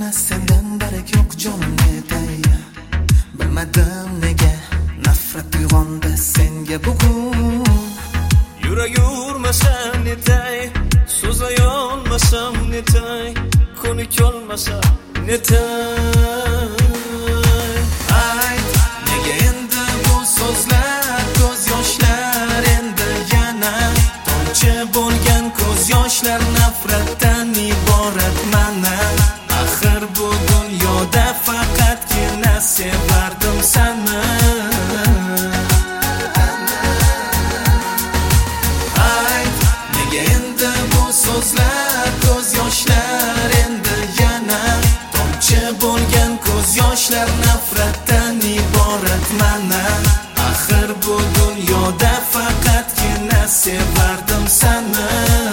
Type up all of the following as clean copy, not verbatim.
yana sendan darak yo'q jonim netay. Bilmadim nega nafrat uyg'ondi senga bugun. Yuragi urmasa netay, so'zlay olmasam netay, ko'nikolmasa netay. Ayt, nega endi bu so'zlar, ko'z yoshlar endi yana tomchi bo'lgan ko'z yoshlar nafratdan iborat mana. Axir bu dunyoda faqatgina sevardim seni. Ayt, nega endi bu so'zlar, ko'z yoshlar endi yana tomchi bo'lgan ko'z yoshlar nafratdan iborat mana. Axir bu dunyoda faqatgina sevardim seni.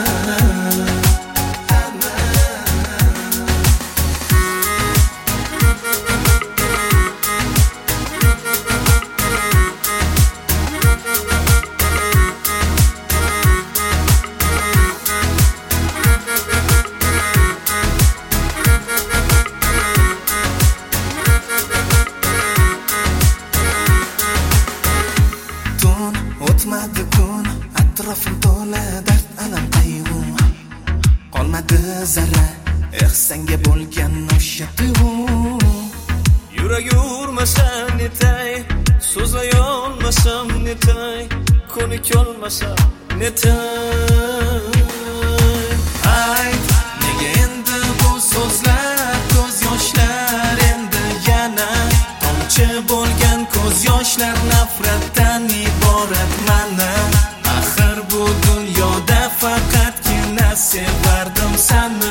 O'tmadi kun, atrofim to'la dard, alam, qayg'u. Qolmadi zarra, senga bo'lgan o'sha tuyg'u. Yuragi urmasa netay, so'zlay olmasam netay, ko'nikolmasa netay. Ayt, nega endi bu so'zlar, ko'z yoshlar endi yana tomchi bo'lgan ko'z yoshlar nafratdan iborat mana. Axir bu dunyoda faqatgina sevardim seni.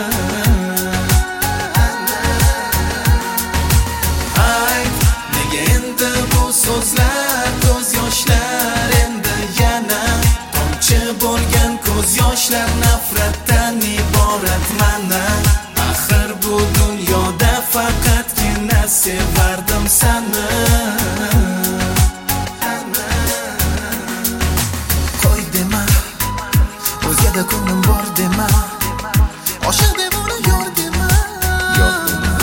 Ayt, nega endi bu so'zlar, ko'z yoshlar endi yana tomchi bo'lgan ko'z yoshlar nafratdan iborat mana. Axir bu dunyoda faqatgina sevardim seni. Qo'y dema, o'zgada ko'nglim bor dema, o'sha devona yor dema, yor dema.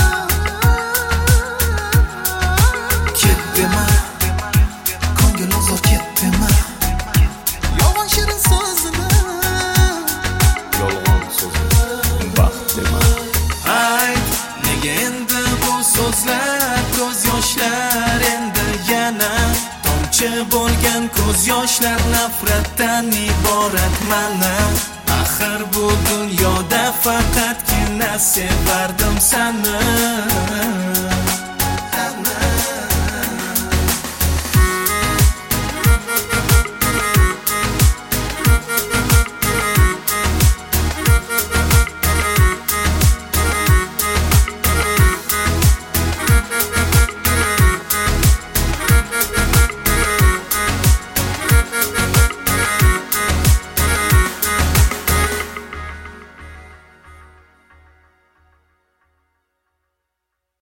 Ket dema, ko'ngil ozor ket dema, yolg'on shirin so'zini, Yolg'on so'zini baxt dema. ayt, nega endi bu so'zlar, ko'z yoshlar endi yana tomchi bo'lgan ko'z yoshlar nafratdan iborat mana. Axir bu dunyoda faqatgina sevardim seni.